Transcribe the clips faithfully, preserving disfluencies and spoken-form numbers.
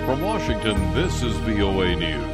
From Washington, this is V O A News.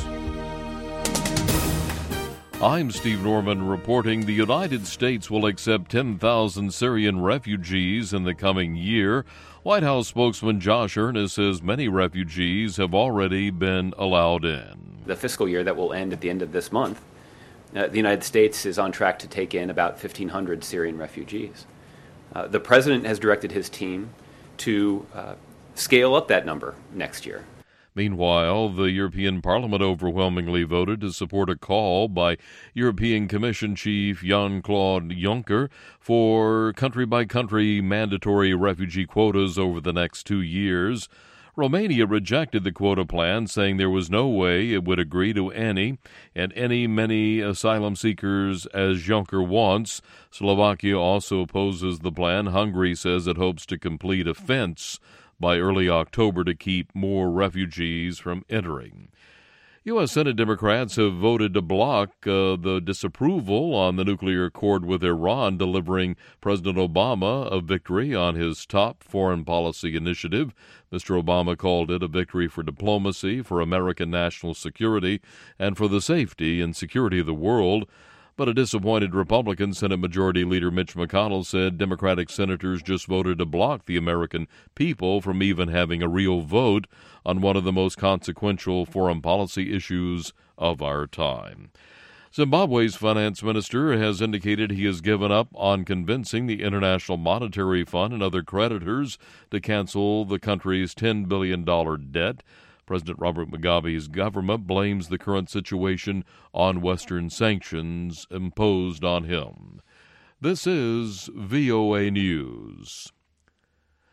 I'm Steve Norman reporting the United States will accept ten thousand Syrian refugees in the coming year. White House spokesman Josh Earnest says many refugees have already been allowed in. The fiscal year that will end at the end of this month, uh, the United States is on track to take in about fifteen hundred Syrian refugees. Uh, the president has directed his team to uh, scale up that number next year. Meanwhile, the European Parliament overwhelmingly voted to support a call by European Commission Chief Jean-Claude Juncker for country-by-country mandatory refugee quotas over the next two years. Romania rejected the quota plan, saying there was no way it would agree to any and any many asylum seekers as Juncker wants. Slovakia also opposes the plan. Hungary says it hopes to complete a fence by early October to keep more refugees from entering. U S. Senate Democrats have voted to block uh, the disapproval on the nuclear accord with Iran, delivering President Obama a victory on his top foreign policy initiative. Mister Obama called it a victory for diplomacy, for American national security, and for the safety and security of the world. But a disappointed Republican Senate Majority Leader Mitch McConnell said Democratic senators just voted to block the American people from even having a real vote on one of the most consequential foreign policy issues of our time. Zimbabwe's finance minister has indicated he has given up on convincing the International Monetary Fund and other creditors to cancel the country's ten billion dollars debt. President Robert Mugabe's government blames the current situation on Western sanctions imposed on him. This is V O A News.